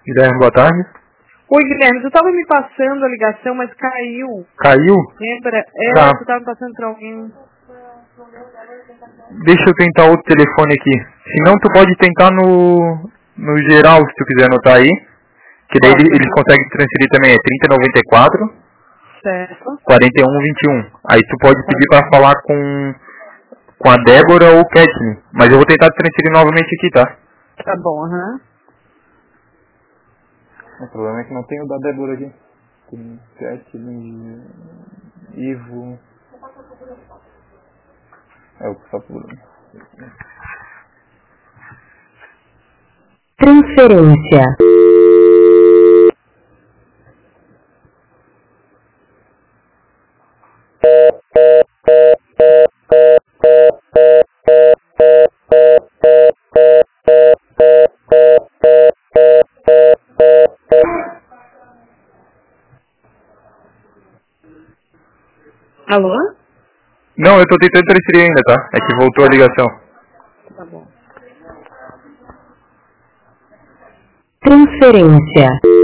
Guilherme, boa tarde. Oi, Guilherme, tu tava me passando a ligação, mas caiu. Caiu? Lembra? Tá. Tu tava me passando pra alguém. Deixa eu tentar outro telefone aqui. Se não, tu pode tentar no geral, se tu quiser anotar aí. Que daí eles conseguem transferir também. É 3094 Certo. 4121. Aí tu pode pedir pra falar com a Débora ou o Kathleen. Mas eu vou tentar transferir novamente aqui, tá? Tá bom, aham. O problema é que não tem o da Débora aqui. Tem Kathleen, Ivo... É o que está por... Transferência. Alô? Não, eu tô tentando transferir ainda, tá? É que voltou a ligação. Tá bom. Transferência.